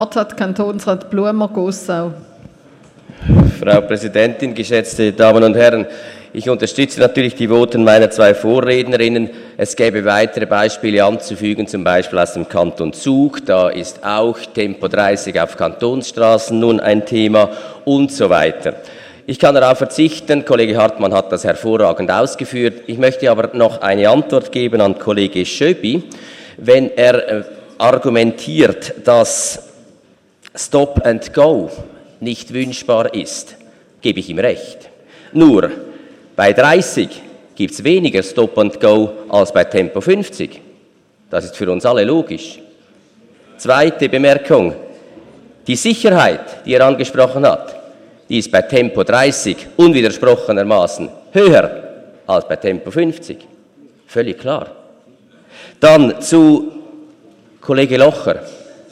Wort hat Kantonsrat Blumer-Gossau. Frau Präsidentin, geschätzte Damen und Herren, ich unterstütze natürlich die Voten meiner zwei Vorrednerinnen. Es gäbe weitere Beispiele anzufügen, zum Beispiel aus dem Kanton Zug. Da ist auch Tempo 30 auf Kantonsstraßen nun ein Thema und so weiter. Ich kann darauf verzichten, Kollege Hartmann hat das hervorragend ausgeführt. Ich möchte aber noch eine Antwort geben an Kollege Schöbi. Wenn er argumentiert, dass Stop and Go nicht wünschbar ist, gebe ich ihm recht. Nur, bei 30 gibt es weniger Stop and Go als bei Tempo 50. Das ist für uns alle logisch. Zweite Bemerkung. Die Sicherheit, die er angesprochen hat, die ist bei Tempo 30 unwidersprochenermaßen höher als bei Tempo 50. Völlig klar. Dann zu Kollege Locher.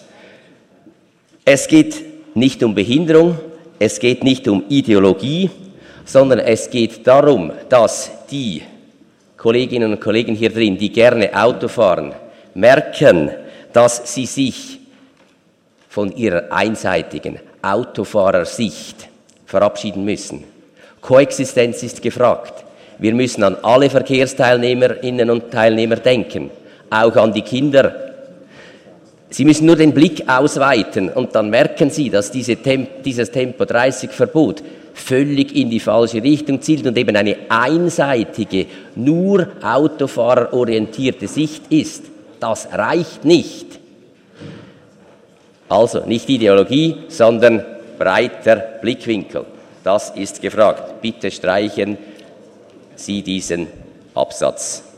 Es geht nicht um Behinderung, es geht nicht um Ideologie, sondern es geht darum, dass die Kolleginnen und Kollegen hier drin, die gerne Auto fahren, merken, dass sie sich von ihrer einseitigen Autofahrersicht verabschieden müssen. Koexistenz ist gefragt. Wir müssen an alle Verkehrsteilnehmerinnen und Teilnehmer denken, auch an die Kinder. Sie müssen nur den Blick ausweiten und dann merken Sie, dass dieses Tempo-30-Verbot völlig in die falsche Richtung zielt und eben eine einseitige, nur autofahrerorientierte Sicht ist. Das reicht nicht. Also nicht Ideologie, sondern breiter Blickwinkel. Das ist gefragt. Bitte streichen Sie diesen Absatz.